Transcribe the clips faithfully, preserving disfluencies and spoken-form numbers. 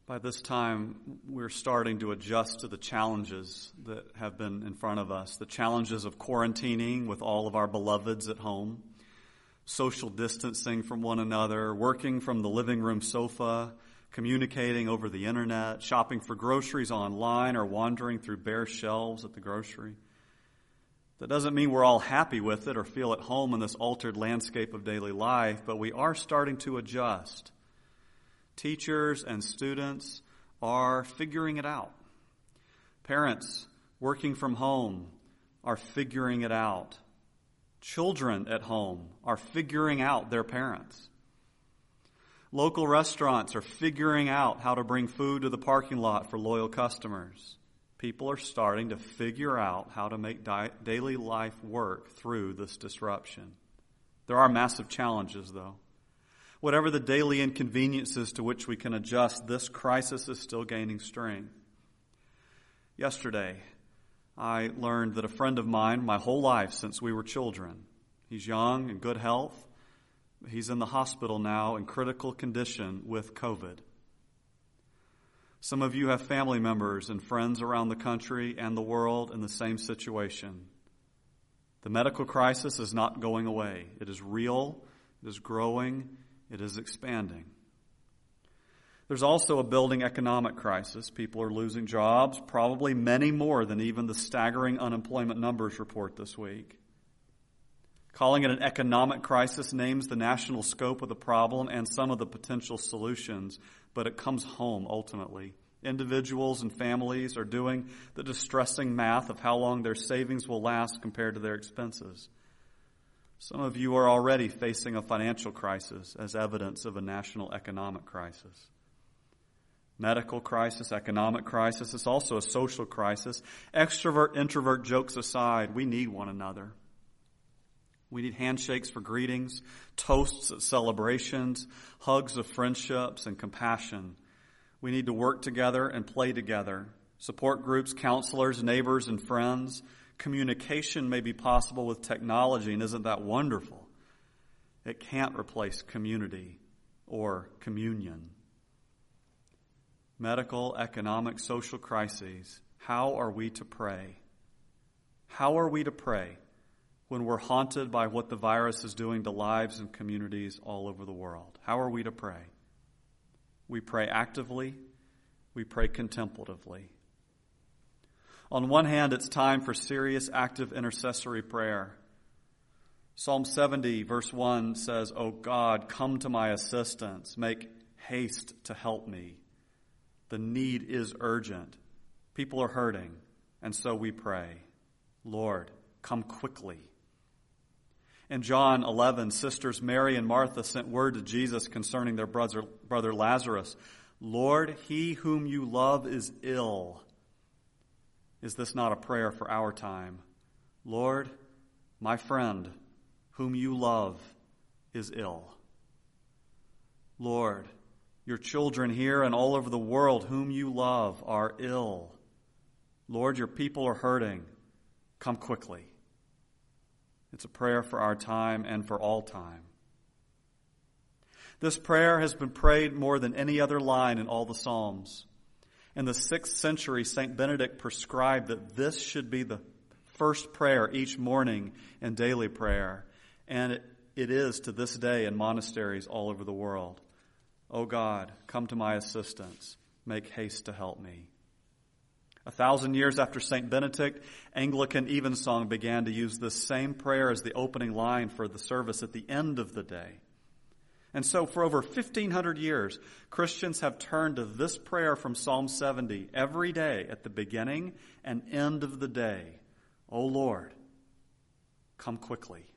By this time, we're starting to adjust to the challenges that have been in front of us. The challenges of quarantining with all of our beloveds at home, social distancing from one another, working from the living room sofa, communicating over the internet, shopping for groceries online, or wandering through bare shelves at the grocery. That doesn't mean we're all happy with it or feel at home in this altered landscape of daily life, but we are starting to adjust. Teachers and students are figuring it out. Parents working from home are figuring it out. Children at home are figuring out their parents. Local restaurants are figuring out how to bring food to the parking lot for loyal customers. People are starting to figure out how to make di- daily life work through this disruption. There are massive challenges, though. Whatever the daily inconveniences to which we can adjust, this crisis is still gaining strength. Yesterday, I learned that a friend of mine, my whole life since we were children, he's young and good health. He's in the hospital now in critical condition with COVID. Some of you have family members and friends around the country and the world in the same situation. The medical crisis is not going away. It is real, it is growing, it is expanding. There's also a building economic crisis. People are losing jobs, probably many more than even the staggering unemployment numbers report this week. Calling it an economic crisis names the national scope of the problem and some of the potential solutions, but it comes home ultimately. Individuals and families are doing the distressing math of how long their savings will last compared to their expenses. Some of you are already facing a financial crisis as evidence of a national economic crisis. Medical crisis, economic crisis, it's also a social crisis. Extrovert, introvert jokes aside, we need one another. We need handshakes for greetings, toasts at celebrations, hugs of friendships and compassion. We need to work together and play together. Support groups, counselors, neighbors, and friends. Communication may be possible with technology, and isn't that wonderful? It can't replace community or communion. Medical, economic, social crises. How are we to pray? How are we to pray when we're haunted by what the virus is doing to lives and communities all over the world? How are we to pray? We pray actively. We pray contemplatively. On one hand, it's time for serious, active intercessory prayer. Psalm seventy, verse one says, "O God, come to my assistance. Make haste to help me." The need is urgent. People are hurting, and so we pray, "Lord, come quickly." In John eleven, sisters Mary and Martha sent word to Jesus concerning their brother, brother Lazarus. "Lord, he whom you love is ill." Is this not a prayer for our time? Lord, my friend, whom you love, is ill. Lord, your children here and all over the world whom you love are ill. Lord, your people are hurting. Come quickly. It's a prayer for our time and for all time. This prayer has been prayed more than any other line in all the Psalms. In the sixth century, Saint Benedict prescribed that this should be the first prayer each morning and daily prayer. And it, it is to this day in monasteries all over the world. "O God, come to my assistance. Make haste to help me." A thousand years after Saint Benedict, Anglican Evensong began to use this same prayer as the opening line for the service at the end of the day. And so for over fifteen hundred years, Christians have turned to this prayer from Psalm seventy every day at the beginning and end of the day. "O Lord, come quickly."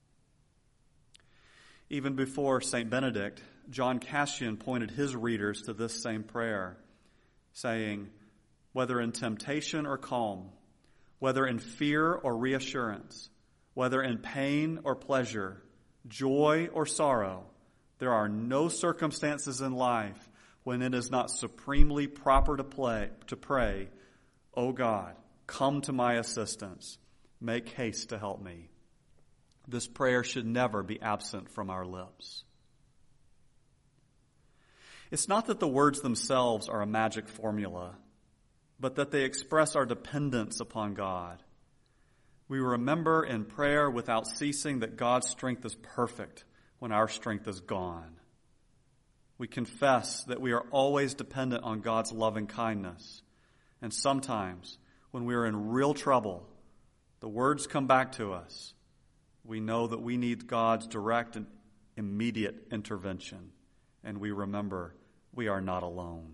Even before Saint Benedict, John Cassian pointed his readers to this same prayer, saying, "Whether in temptation or calm, whether in fear or reassurance, whether in pain or pleasure, joy or sorrow, there are no circumstances in life when it is not supremely proper to play, to pray, 'O God, come to my assistance. Make haste to help me.'" This prayer should never be absent from our lips. It's not that the words themselves are a magic formula, but that they express our dependence upon God. We remember in prayer without ceasing that God's strength is perfect when our strength is gone. We confess that we are always dependent on God's loving kindness. And sometimes, when we are in real trouble, the words come back to us. We know that we need God's direct and immediate intervention. And we remember we are not alone.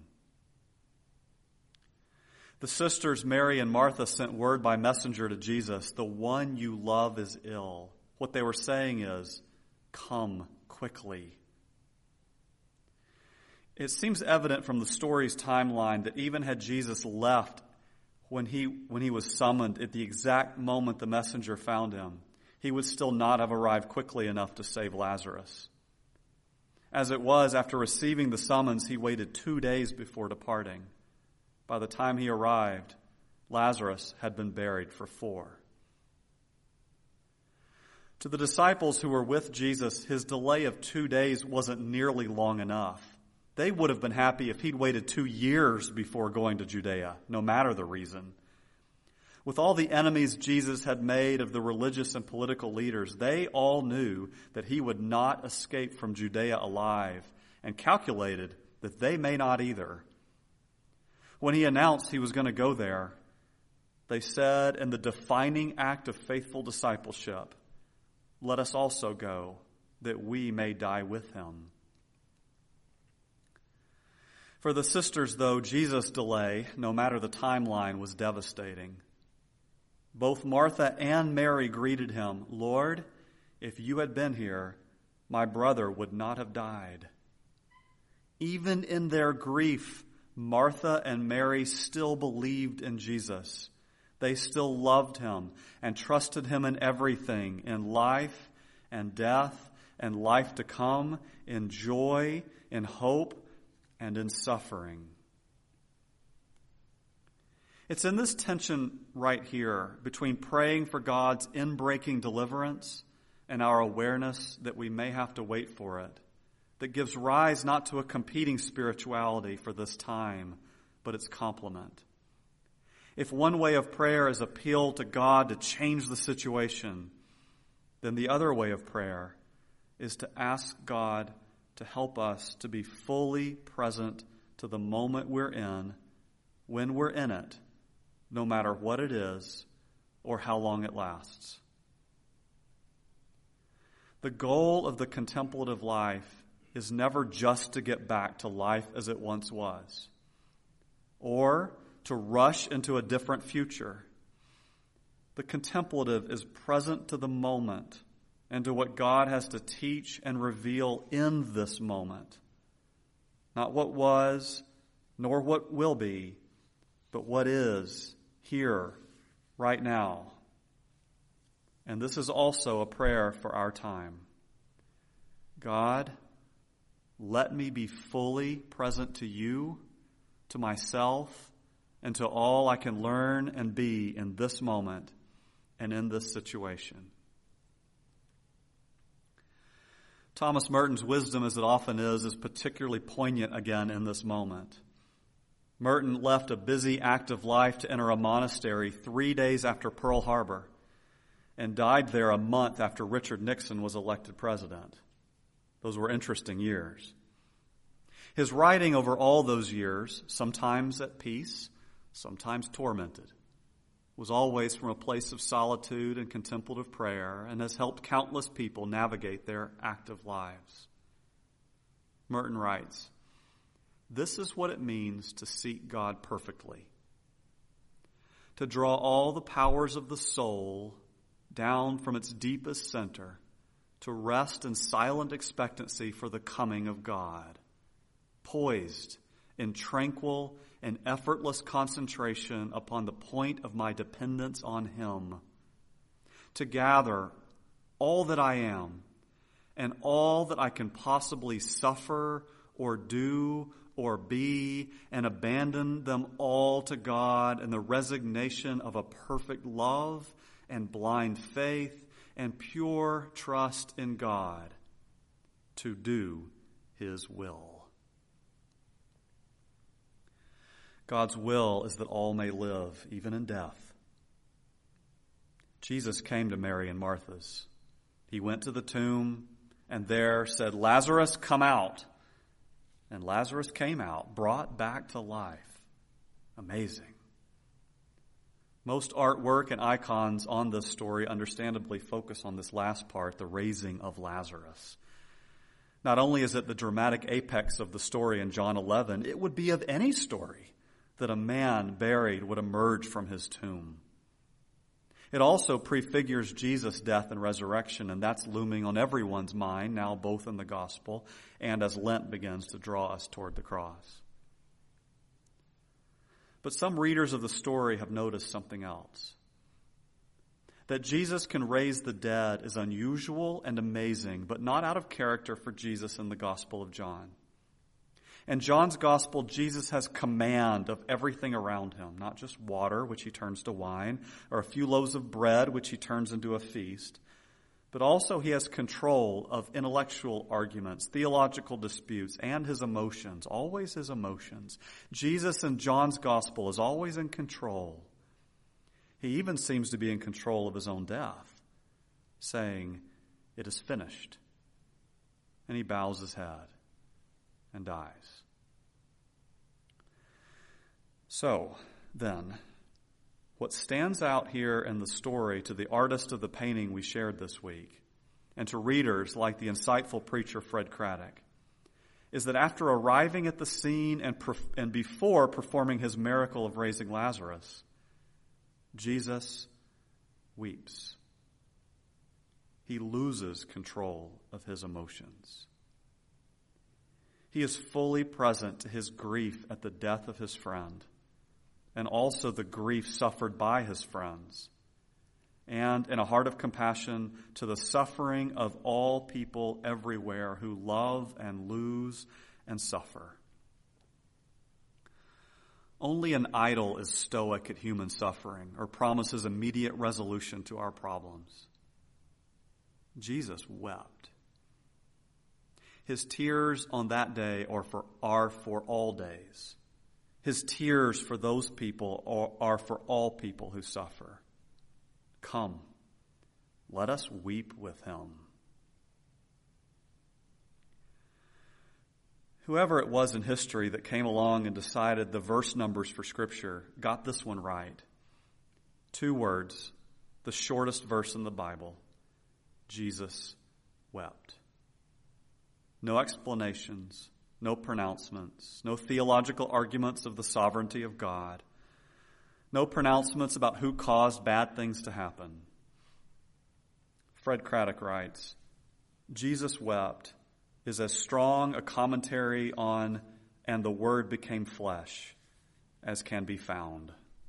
The sisters Mary and Martha sent word by messenger to Jesus, "The one you love is ill." What they were saying is, "Come quickly." It seems evident from the story's timeline that even had Jesus left when he, when he was summoned at the exact moment the messenger found him, he would still not have arrived quickly enough to save Lazarus. As it was, after receiving the summons, he waited two days before departing. By the time he arrived, Lazarus had been buried for four. To the disciples who were with Jesus, his delay of two days wasn't nearly long enough. They would have been happy if he'd waited two years before going to Judea, no matter the reason. With all the enemies Jesus had made of the religious and political leaders, they all knew that he would not escape from Judea alive, and calculated that they may not either. When he announced he was going to go there, they said in the defining act of faithful discipleship, "Let us also go, that we may die with him." For the sisters, though, Jesus' delay, no matter the timeline, was devastating. Both Martha and Mary greeted him, "Lord, if you had been here, my brother would not have died." Even in their grief, Martha and Mary still believed in Jesus. They still loved him and trusted him in everything, in life and death and life to come, in joy, in hope, and in suffering. It's in this tension right here between praying for God's inbreaking deliverance and our awareness that we may have to wait for it that gives rise not to a competing spirituality for this time, but its complement. If one way of prayer is appeal to God to change the situation, then the other way of prayer is to ask God to help us to be fully present to the moment we're in, when we're in it, no matter what it is or how long it lasts. The goal of the contemplative life is never just to get back to life as it once was, or to rush into a different future. The contemplative is present to the moment and to what God has to teach and reveal in this moment. Not what was, nor what will be, but what is here, right now. And this is also a prayer for our time. God, let me be fully present to you, to myself, and to all I can learn and be in this moment and in this situation. Thomas Merton's wisdom, as it often is, is particularly poignant again in this moment. Merton left a busy, active life to enter a monastery three days after Pearl Harbor and died there a month after Richard Nixon was elected president. Those were interesting years. His writing over all those years, sometimes at peace, sometimes tormented, was always from a place of solitude and contemplative prayer and has helped countless people navigate their active lives. Merton writes, "This is what it means to seek God perfectly. To draw all the powers of the soul down from its deepest center to rest in silent expectancy for the coming of God, poised in tranquil and effortless concentration upon the point of my dependence on Him, to gather all that I am and all that I can possibly suffer or do or be and abandon them all to God in the resignation of a perfect love and blind faith and pure trust in God to do His will." God's will is that all may live, even in death. Jesus came to Mary and Martha's. He went to the tomb and there said, "Lazarus, come out." And Lazarus came out, brought back to life. Amazing. Most artwork and icons on this story understandably focus on this last part, the raising of Lazarus. Not only is it the dramatic apex of the story in John eleven, it would be of any story that a man buried would emerge from his tomb. It also prefigures Jesus' death and resurrection, and that's looming on everyone's mind now, both in the gospel and as Lent begins to draw us toward the cross. But some readers of the story have noticed something else. That Jesus can raise the dead is unusual and amazing, but not out of character for Jesus in the Gospel of John. In John's Gospel, Jesus has command of everything around him, not just water, which he turns to wine, or a few loaves of bread, which he turns into a feast, but also he has control of intellectual arguments, theological disputes, and his emotions, always his emotions. Jesus in John's Gospel is always in control. He even seems to be in control of his own death, saying, "It is finished." And he bows his head and dies. So, then, what stands out here in the story to the artist of the painting we shared this week, and to readers like the insightful preacher Fred Craddock, is that after arriving at the scene and, perf- and before performing his miracle of raising Lazarus, Jesus weeps. He loses control of his emotions. He is fully present to his grief at the death of his friend, and also the grief suffered by his friends, and in a heart of compassion to the suffering of all people everywhere who love and lose and suffer. Only an idol is stoic at human suffering or promises immediate resolution to our problems. Jesus wept. His tears on that day are for, are for all days. His tears for those people are, are for all people who suffer. Come, let us weep with him. Whoever it was in history that came along and decided the verse numbers for Scripture got this one right. Two words, the shortest verse in the Bible. Jesus wept. No explanations, no pronouncements, no theological arguments of the sovereignty of God, no pronouncements about who caused bad things to happen. Fred Craddock writes, Jesus wept is as strong a commentary on "and the Word became flesh" as can be found.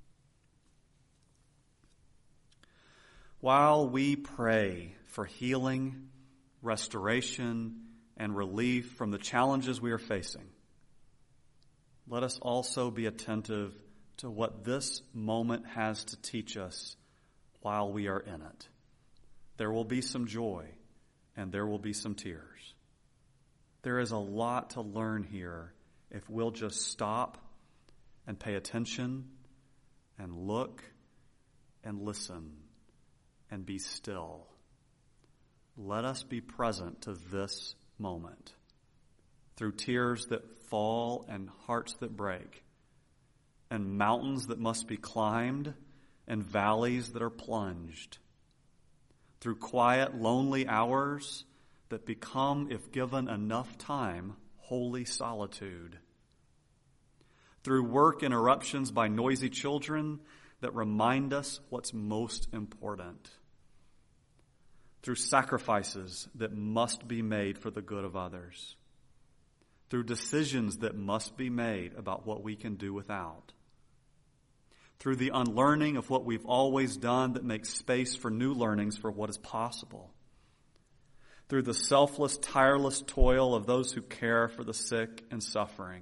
While we pray for healing, restoration, and relief from the challenges we are facing, let us also be attentive to what this moment has to teach us while we are in it. There will be some joy, and there will be some tears. There is a lot to learn here if we'll just stop and pay attention and look and listen and be still. Let us be present to this moment through tears that fall and hearts that break and mountains that must be climbed and valleys that are plunged, through quiet, lonely hours that become, if given enough time, holy solitude, through work interruptions by noisy children that remind us what's most important, through sacrifices that must be made for the good of others, through decisions that must be made about what we can do without, through the unlearning of what we've always done that makes space for new learnings for what is possible, through the selfless, tireless toil of those who care for the sick and suffering.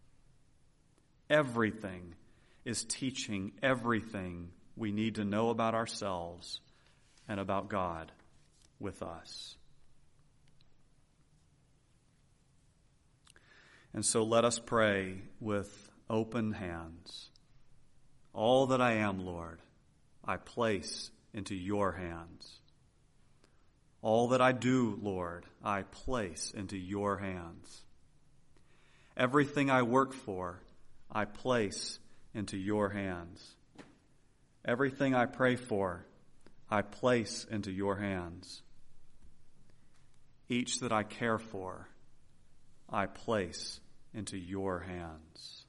Everything is teaching everything we need to know about ourselves and about God with us. And so let us pray with open hands. All that I am, Lord, I place into your hands. All that I do, Lord, I place into your hands. Everything I work for, I place into your hands. Everything I pray for, I place into your hands. Each that I care for, I place into your hands.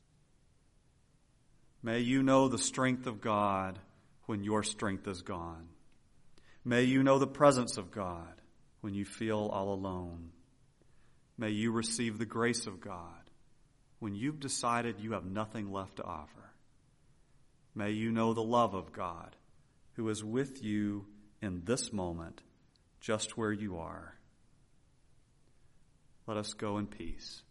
May you know the strength of God when your strength is gone. May you know the presence of God when you feel all alone. May you receive the grace of God when you've decided you have nothing left to offer. May you know the love of God who is with you in this moment, just where you are. Let us go in peace.